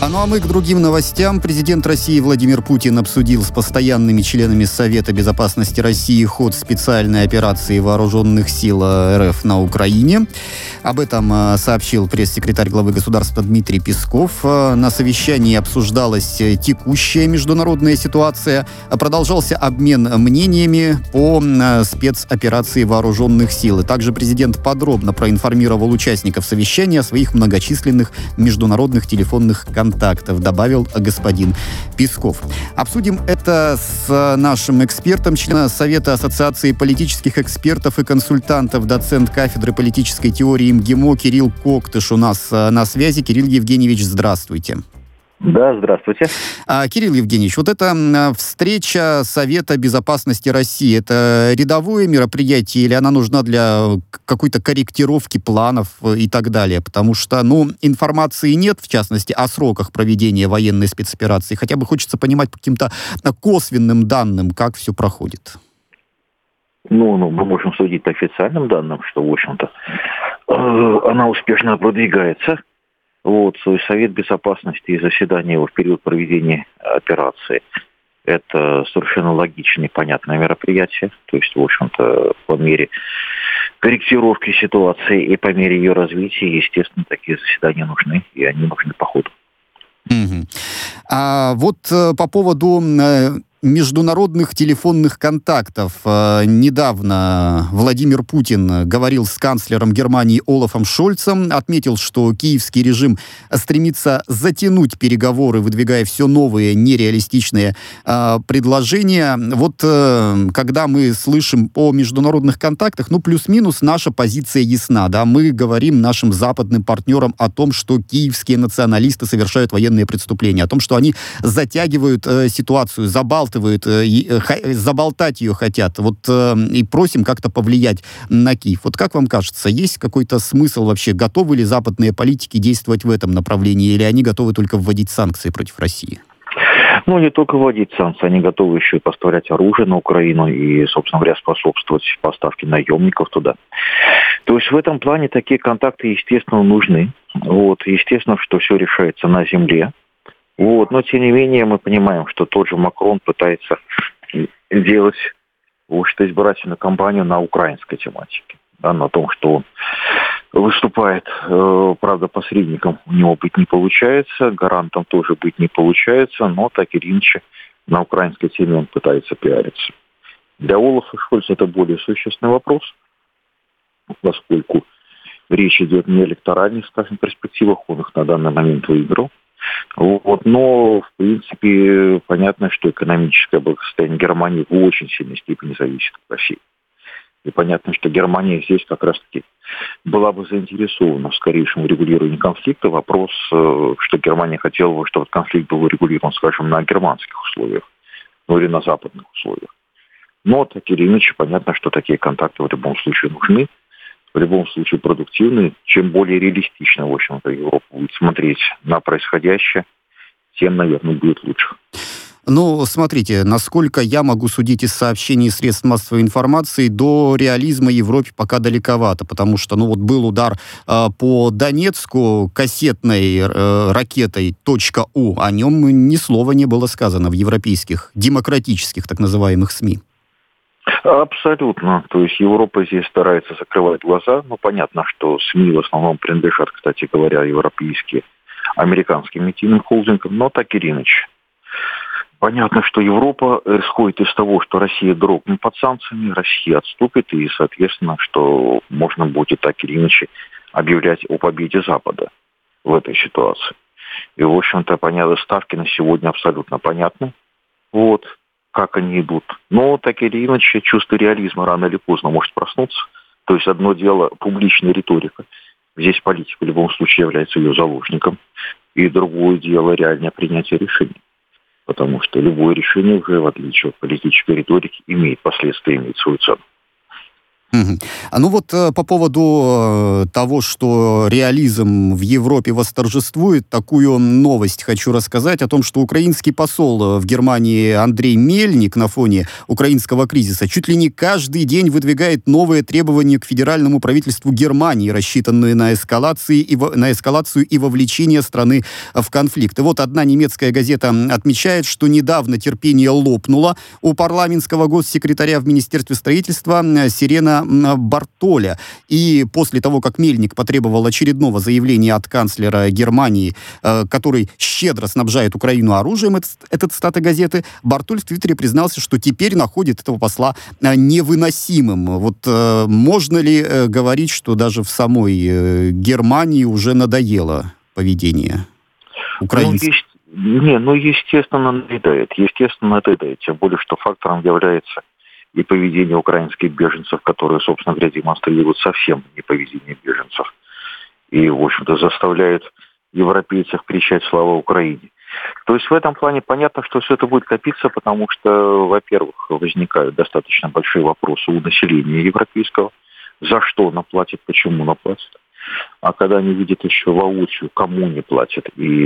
Ну а мы к другим новостям. Президент России Владимир Путин обсудил с постоянными членами Совета безопасности России ход специальной операции вооруженных сил РФ на Украине. Об этом сообщил пресс-секретарь главы государства Дмитрий Песков. На совещании обсуждалась текущая международная ситуация. Продолжался обмен мнениями по спецоперации вооруженных сил. И также президент подробно проинформировал участников совещания о своих многочисленных международных телефонных контактов, добавил господин Песков. Обсудим это с нашим экспертом, членом Совета Ассоциации политических экспертов и консультантов, доцент кафедры политической теории МГИМО Кирилл Коктыш у нас на связи. Кирилл Евгеньевич, здравствуйте. Да, здравствуйте. Кирилл Евгеньевич, вот эта встреча Совета безопасности России, это рядовое мероприятие или она нужна для какой-то корректировки планов и так далее? Потому что, информации нет, в частности, о сроках проведения военной спецоперации. Хотя бы хочется понимать по каким-то косвенным данным, как все проходит. Мы можем судить по официальным данным, что, в общем-то, она успешно продвигается. Совет безопасности и заседание его в период проведения операции – это совершенно логичное и понятное мероприятие. То есть, в общем-то, по мере корректировки ситуации и по мере ее развития, естественно, такие заседания нужны, и они нужны по ходу. Угу. По поводу международных телефонных контактов. Недавно Владимир Путин говорил с канцлером Германии Олафом Шольцем, отметил, что киевский режим стремится затянуть переговоры, выдвигая все новые нереалистичные предложения. Когда мы слышим о международных контактах, плюс-минус наша позиция ясна. Да? Мы говорим нашим западным партнерам о том, что киевские националисты совершают военные преступления, о том, что они затягивают ситуацию, забалтывают, заболтать ее хотят, и просим как-то повлиять на Киев. Как вам кажется, есть какой-то смысл вообще? Готовы ли западные политики действовать в этом направлении, или они готовы только вводить санкции против России? Не только вводить санкции, они готовы еще и поставлять оружие на Украину и, собственно говоря, способствовать поставке наемников туда. То есть в этом плане такие контакты, естественно, нужны. Естественно, что все решается на земле. Но, тем не менее, мы понимаем, что тот же Макрон пытается делать избирательную кампанию на украинской тематике. На том, что он выступает, правда, посредником у него быть не получается, гарантом тоже быть не получается, но так или иначе на украинской теме он пытается пиариться. Для Олафа Шольца это более существенный вопрос, поскольку речь идет не о электоральных, перспективах, он их на данный момент выиграл. Но, в принципе, понятно, что экономическое благосостояние Германии в очень сильной степени зависит от России. И понятно, что Германия здесь как раз-таки была бы заинтересована в скорейшем урегулировании конфликта. Вопрос, что Германия хотела бы, чтобы конфликт был урегулирован, скажем, на германских условиях, или на западных условиях. Но, так или иначе, понятно, что такие контакты в любом случае нужны. В любом случае продуктивны. Чем более реалистично, в общем-то, Европа будет смотреть на происходящее, тем, наверное, будет лучше. Смотрите, насколько я могу судить из сообщений средств массовой информации, до реализма Европе пока далековато, потому что, был удар по Донецку кассетной ракетой .У, о нем ни слова не было сказано в европейских, демократических, так называемых СМИ. Абсолютно. То есть Европа здесь старается закрывать глаза. Понятно, что СМИ в основном принадлежат, кстати говоря, европейским, американским медийным холдингам, но так или иначе. Понятно, что Европа исходит из того, что Россия дрогнет под санкциями, Россия отступит, и, соответственно, что можно будет так или иначе объявлять о победе Запада в этой ситуации. И, в общем-то, понятно, ставки на сегодня абсолютно понятны. Как они идут. Но, так или иначе, чувство реализма рано или поздно может проснуться. То есть одно дело публичная риторика. Здесь политика в любом случае является ее заложником. И другое дело реальное принятие решений. Потому что любое решение уже, в отличие от политической риторики, имеет последствия, имеет свою цену. Мгм. Ну вот по поводу того, что реализм в Европе восторжествует, такую новость хочу рассказать о том, что украинский посол в Германии Андрей Мельник на фоне украинского кризиса чуть ли не каждый день выдвигает новые требования к федеральному правительству Германии, рассчитанные на эскалацию и вовлечение страны в конфликт. И вот одна немецкая газета отмечает, что недавно терпение лопнуло у парламентского госсекретаря в Министерстве строительства Сирена Бартоля. И после того, как Мельник потребовал очередного заявления от канцлера Германии, который щедро снабжает Украину оружием, этот цитата газеты, Бартоль в Твиттере признался, что теперь находит этого посла невыносимым. Вот можно ли говорить, что даже в самой Германии уже надоело поведение украинцев? Естественно, надоедает. Тем более, что фактором является и поведение украинских беженцев, которые, собственно говоря, демонстрируют совсем не поведение беженцев. И, в общем-то, заставляют европейцев кричать «Слава Украине!». То есть в этом плане понятно, что все это будет копиться, потому что, во-первых, возникают достаточно большие вопросы у населения европейского. За что она платит, почему она платит. А когда они видят еще воочию, кому не платят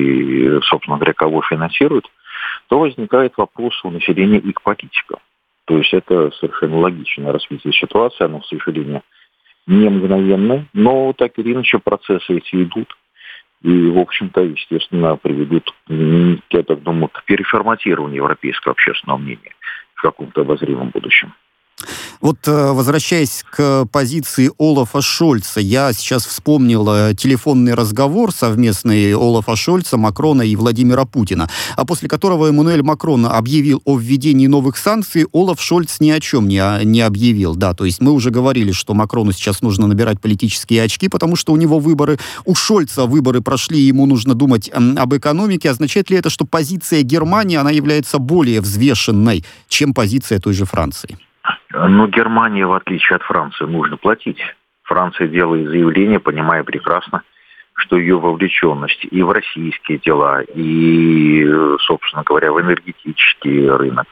и, собственно говоря, кого финансируют, то возникает вопрос у населения и к политикам. То есть это совершенно логичное развитие ситуации, оно, к сожалению, не мгновенное, но так или иначе процессы эти идут. И, в общем-то, естественно, приведут, я так думаю, к переформатированию европейского общественного мнения в каком-то обозримом будущем. Вот возвращаясь к позиции Олафа Шольца, я сейчас вспомнил телефонный разговор совместный Олафа Шольца, Макрона и Владимира Путина, а после которого Эммануэль Макрон объявил о введении новых санкций, Олаф Шольц ни о чем не объявил. Да, то есть мы уже говорили, что Макрону сейчас нужно набирать политические очки, потому что у него выборы. У Шольца выборы прошли, ему нужно думать об экономике. Означает ли это, что позиция Германии, она является более взвешенной, чем позиция той же Франции? Но Германии, в отличие от Франции, нужно платить. Франция делает заявление, понимая прекрасно, что ее вовлеченность и в российские дела, и, собственно говоря, в энергетический рынок,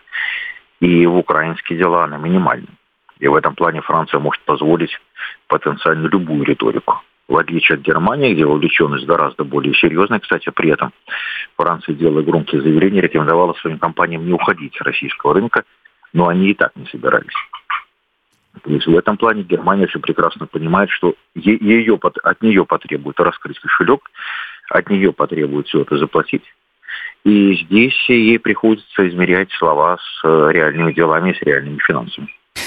и в украинские дела, она минимальна. И в этом плане Франция может позволить потенциально любую риторику. В отличие от Германии, где вовлеченность гораздо более серьезная, кстати, при этом Франция, делая громкие заявления, рекомендовала своим компаниям не уходить с российского рынка, но они и так не собирались. То есть в этом плане Германия очень прекрасно понимает, что от нее потребуют раскрыть кошелек, от нее потребуют все это заплатить. И здесь ей приходится измерять слова с реальными делами, с реальными финансами.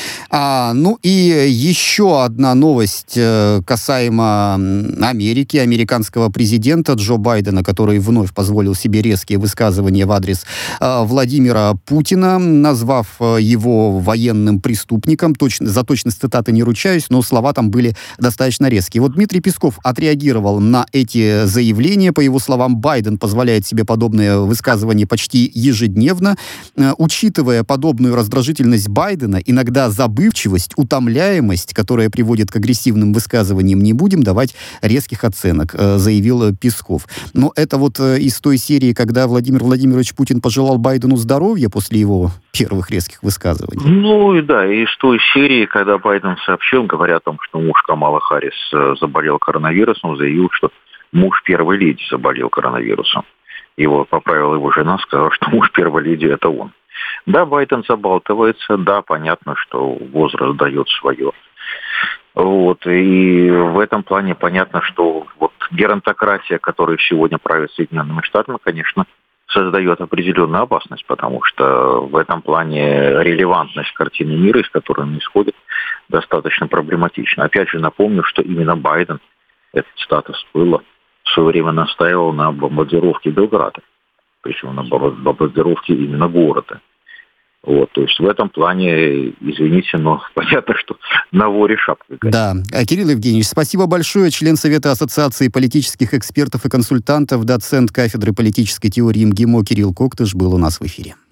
Ну и еще одна новость касаемо Америки, американского президента Джо Байдена, который вновь позволил себе резкие высказывания в адрес Владимира Путина, назвав его военным преступником. За точность цитаты не ручаюсь, но слова там были достаточно резкие. Вот Дмитрий Песков отреагировал на эти заявления. По его словам, Байден позволяет себе подобные высказывания почти ежедневно. Учитывая подобную раздражительность Байдена, иногда забывчивость, утомляемость, которая приводит к агрессивным высказываниям, не будем давать резких оценок, заявил Песков. Но это вот из той серии, когда Владимир Владимирович Путин пожелал Байдену здоровья после его первых резких высказываний. Ну и да, и из той серии, когда Байден сообщил, говоря о том, что муж Камалы Харрис заболел коронавирусом, заявил, что муж первой леди заболел коронавирусом. Его поправила его жена, сказала, что муж первой леди это он. Да, Байден забалтывается, да, понятно, что возраст дает свое. Вот, и в этом плане понятно, что вот геронтократия, которая сегодня правит Соединенными Штатами, конечно, создает определенную опасность, потому что в этом плане релевантность картины мира, из которой он исходит, достаточно проблематична. Опять же, напомню, что именно Байден этот статус было в свое время настаивал на бомбардировке Белграда. Причем на бомбардировке именно города. Вот, то есть в этом плане, извините, но понятно, что на воре шапка. Да. Кирилл Евгеньевич, спасибо большое. Член Совета Ассоциации политических экспертов и консультантов, доцент кафедры политической теории МГИМО Кирилл Коктыш был у нас в эфире.